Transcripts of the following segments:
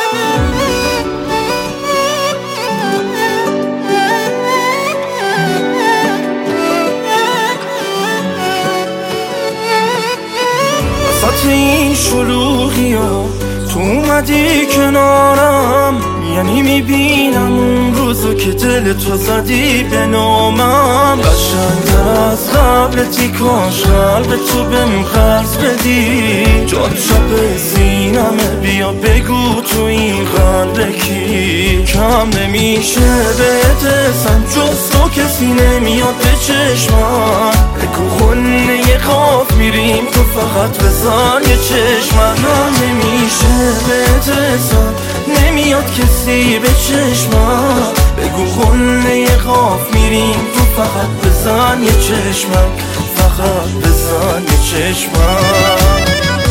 وسط این شلوغی ها تو اومدی کنارم، یعنی میبینم اون روزو که دل تو زدی به نامم. قشنگتر از قبلتی، کاش قلب تو بهم قرض بدی. جاد چپ سینمه، بیا بگو تو این قلب کی. کم نمیشه بهت اسم، جز تو کسی نمیاد به چشمم. بگو خونه قاف میریم تو فقط بزن یه چشمم. نمیشه بهت اسم، نمیاد کسی به چشمم. بگو خونه قاف میریم تو فقط بزن یه چشمم. فقط بزن یه چشمم.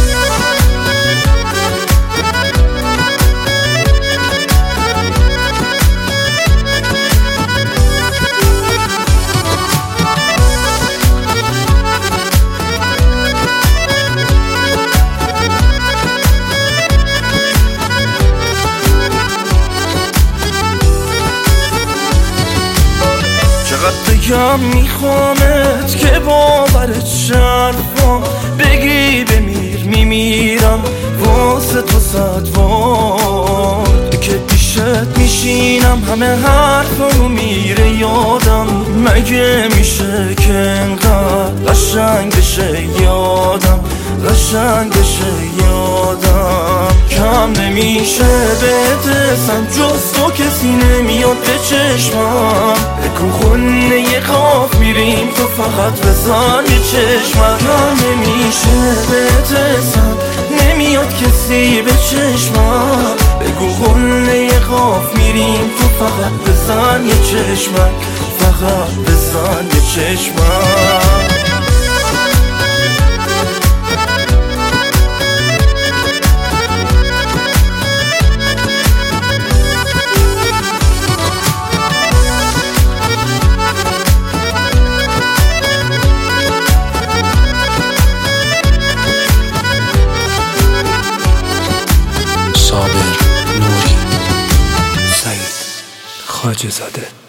بگم میخوامت که باورت شرفم، بگی بمیر میمیرم واسه تو صدوار. که پیشت میشینم همه حرفمو میره یادم. مگه میشه که انقدر قشنگ بشه یادم، قشنگ بشه یادم. کم نمیشه بهت اسم، جز تو کسی نمیاد به چشمم. بگو خونه قاف میریم تو فقط بزن یه چشمم. نمیشه بهت اسم، نمیاد کسی به چشمم. بگو خونه قاف میریم تو فقط بزن یه چشمم. فقط بزن یه چشمم. صابر نوری، سعید خواجه زاده.